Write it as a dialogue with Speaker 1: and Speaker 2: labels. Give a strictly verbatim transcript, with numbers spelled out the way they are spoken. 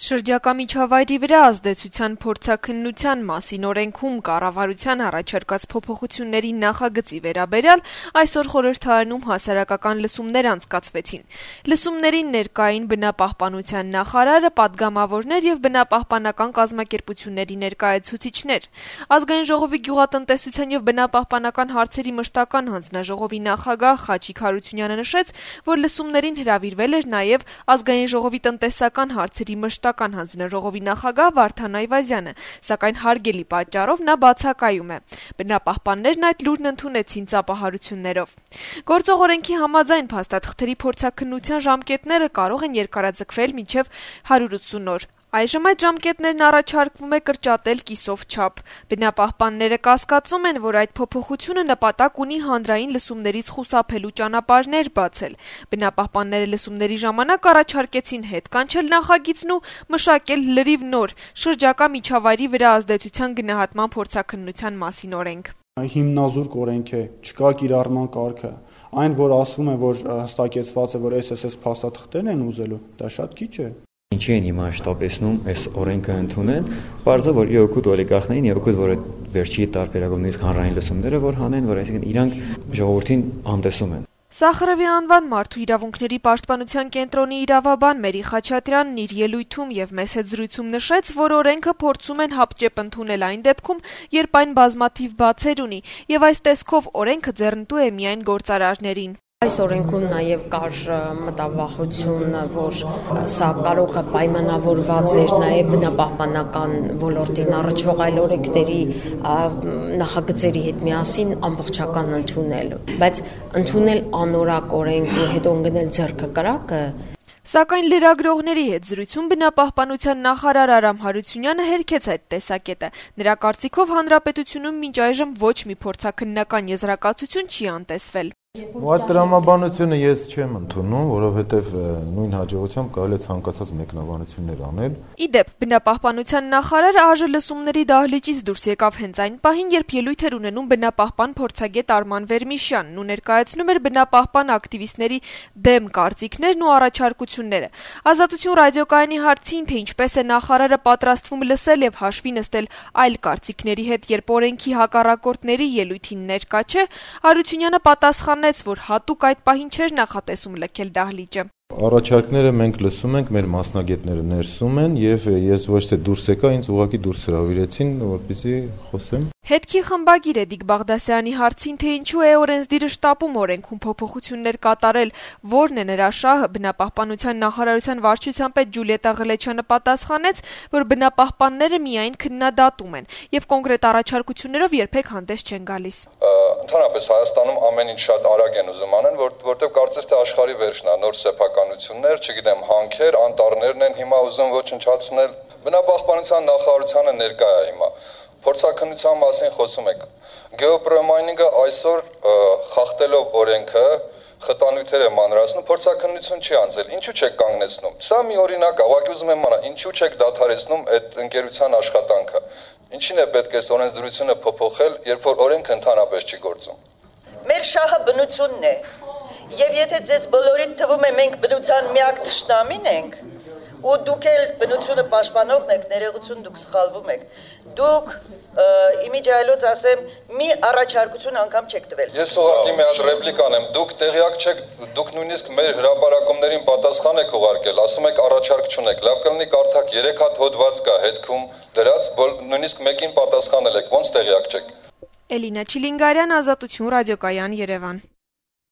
Speaker 1: Շրջակա միջավայրի վրա ազդեցության փորձաքննության մասին օրենքում կառավարության առաջարկած փոփոխությունների նախագծի վերաբերյալ այսօր խորհրդարանում հասարակական լսումներ անցկացվեցին։ Լսումներին ներկա էին բնապահպանության նախարարը, պատգամավորներ եւ բնապահպանական կազմակերպությունների ներկայացուցիչներ։ Ազգային ժողովի գյուղատնտեսության եւ բնապահպանական հարցերի մշտական հանձնաժողովի նախագահ Խաչիկ Հարությունյանը նշեց, որ լսումներին հրավիրվել էր նաեւ Ազգային ժողովի տնտեսական հարցերի մշտական հանձնաժողովի նախագահ Վարդան Այվազյանը, սակայն հարգելի պատճառով նա բացակայում է։ Բնապահպաններն այդ լուրն ընդունեցին ծափահարություններով։ Գործող օրենքի համաձայն փաստաթղթերի փորձաքննության ժամկետները կարող են երկարաձգվել մինչև հարյուր ութսուն օր։ Այժմ այդ ժամկետներն առաջարկվում է կրճատել կիսով չափ։ Բնապահպանները կասկածում են, որ այդ փոփոխությունը նպատակ ունի հանրային լսումներից խուսափելու ճանապարհներ բացել։ Բնապահպանները լսումների ժամանակ առաջարկեցին հետ կանչել նախագիծն ու մշակել լրիվ նոր շրջակա միջավայրի վրա ազդեցության գնահատման փորձաքննության մասին օրենք։
Speaker 2: Հիմնազուրկ օրենք է, չկա կիրառման կարգը։ Այն, որ ասվում է, որ հստակեցված է, որ էս էս փաստաթղթերն են ուզելու, դա շատ քիչ է։
Speaker 3: Ինչի են հիմա շտապեցնում այս օրենքը ընդունեն, բարձր որ իօգուտ օլիգարխներին, իօգուտ որ այդ վերջի տարբերակով նույնիսկ հանրային լսումները որ հանեն, որ այսինքն իրանք ժողովրդին անտեսում են։
Speaker 1: Սախարովի անվան մարդու իրավունքների պաշտպանության կենտրոնի իրավաբան Մերի Խաչատրյանն իր ելույթում եւ մեծ հետ զրույցում նշեց, որ օրենքը փորձում են հապճեպ ընդունել այն դեպքում, երբ այն բազմաթիվ բացեր ունի, եւ այս տեսքով օրենքը ձեռնտու է միայն գործարարներին։
Speaker 4: Այս օրենքում նաև կար մտավախություն, որ սա կարող է պայմանավորված էր նաև բնապահպանական ոլորտին առնչվող այլ օրենքների նախագծերի հետ միասին ամբողջական ընդունել, բայց ընդունել անորակ օրենք ու հետո ընկնել ձեռքը կրակը։
Speaker 1: Սակայն լրագրողների հետ զրույցում բնապահպանության նախարար Արամ Հարությունյանը հերքեց այդ տեսակետը։ Նրա կարծիքով հանրապետությունում մինչ այժմ ոչ մի փորձաքննական եզրակացություն չի անտեսվել։
Speaker 5: Այդ տրամաբանությունը ես չեմ ընդունում, որովհետև նույն հաջողությամբ կարելի է ցանկացած մեկնաբանություններ անել։
Speaker 1: Իդեպ, բնապահպանության նախարարը ԱԺ լսումների դահլիճից դուրս եկավ հենց այն պահին, երբ ելույթ էր ունենում բնապահպան փորձագետ Արման Վերմիշյանն ու ներկայացնում էր բնապահպան ակտիվիստների դեմ կարծիքներն ու առաջարկությունները։ Ազատություն ռադիոկայանի հարցին, թե ինչպես է նախարարը պատրաստվում լսել եւ հաշվի նստել այլ կարծիքների հետ, երբ օրենքի հակառակորդների ելույթին ներկա չէ, Հարությունյանը պատասխան որ հատուկ այդ պահին չէր նախատեսում լքել դահլիճը։
Speaker 5: Առաջարկները մենք լսում ենք, մեր մասնագետները ներսում են եւ ես ոչ թե դուրս եկա, ինձ ուղղակի դուրս հրավիրեցին, որպեսզի խոսեմ։
Speaker 1: Հետքի խմբագիր Էդիկ Բաղդասարյանի հարցին, թե ինչու է օրենսդիրը շտապում օրենքում փոփոխություններ կատարել, որն է նրա շահը, բնապահպանության նախարարության վարչության պետ Ջուլիետա Ղլեչյանը պատասխանեց, որ բնապահպանները միայն քննադատում են եւ կոնկրետ առաջարկություններով երբեք հանդես չեն գալիս։
Speaker 6: Ընդհանրապես Հայաստանում ամեն ինչ շատ արագ են ուզում անեն, որ որտեղ կարծես թե աշխարհի վերջն է, նոր սեփականություններ, չգիտեմ, հանքեր, անտառներն են հիմա ուզում ոչնչացնել։ Բնապահպանության նախարարությունը ներկա է հիմա։ Փորձաքննության մասին խոսում եք։ Գեոպրոմայնինգը այսօր խախտելով օրենքը խտանյութեր է մանրացնում, փորձաքննություն չի անցել։ Ինչու չեք կանգնեցնում։ Սա մի օրինակ է, ուղղակի ուզում եմ իմանալ, ինչու չեք դադարեցնում այդ ընկերության աշխատանքը։ Ինչին է պետք է օրենսդրությունը փոփոխել, երբ որ օրենքը ընդհանրապես չի գործում։
Speaker 7: Մեր շահը բնությունն է։ Եվ եթե ձեզ բոլորին թվում է մենք բնության միակ թշնամին ենք, ու դուք էլ բնությունը պաշտպանողն եք, ներողություն, դուք սխալվում եք։ Դուք իմիջայլոց ասեմ, մի առաջարկություն անգամ չեք տվել։
Speaker 6: Ես ուղղակի մի հատ ռեպլիկ անեմ։ Դուք տեղյակ չեք, դուք նույնիսկ մեր հրապարակումներին պատասխան եք ուղարկել, ասում եք առաջարկ չունեք։ Լավ կլինի կարդաք երեք հատ հոդված կա հետքում դրած, նույնիսկ մեկին պատասխանել եք, ոնց տեղյակ չեք։
Speaker 1: Էլինա Չիլինգարյան, Ազատություն ռադիոկայան, Երևան։